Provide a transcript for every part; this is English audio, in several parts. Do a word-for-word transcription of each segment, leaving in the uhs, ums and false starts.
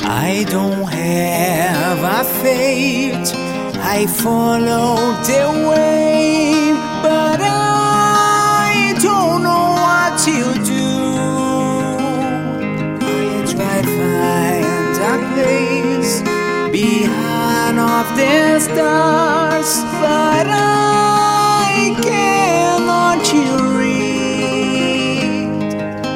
I don't have a fate, I follow the way, but I don't know what to do. I try to find a place behind of the stars, but I cannot read.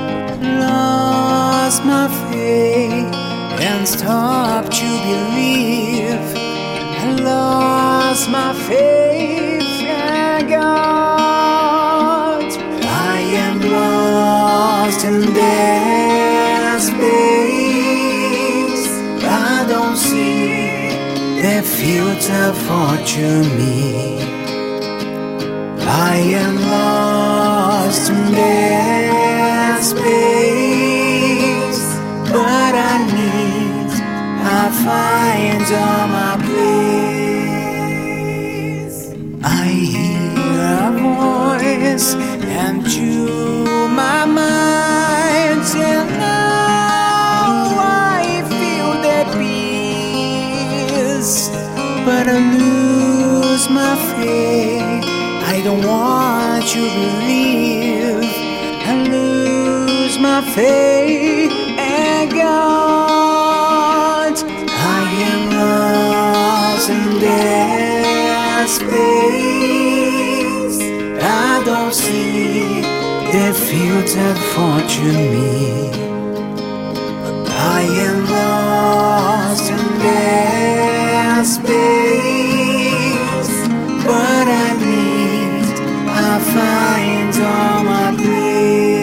Lost my faith and stop to believe. I lost my faith in God. I am lost in that space. I don't see the future for me. I am lost in that space, but I need, I find all my place. I hear a voice and to my mind, and now I feel the peace, but I lose my faith. I don't want to believe. I lose my faith in God. I am lost in that space. I don't see the future for me. I am lost in that space, but I need, I find all my place.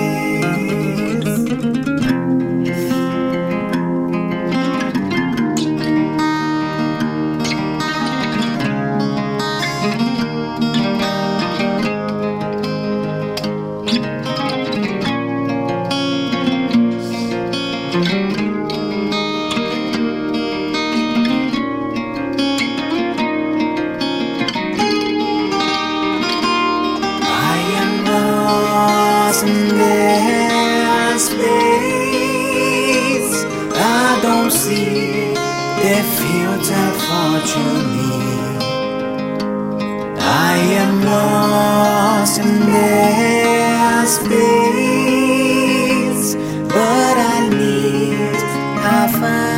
In that space, I don't see the future for me. I am lost in that space, but I need, I find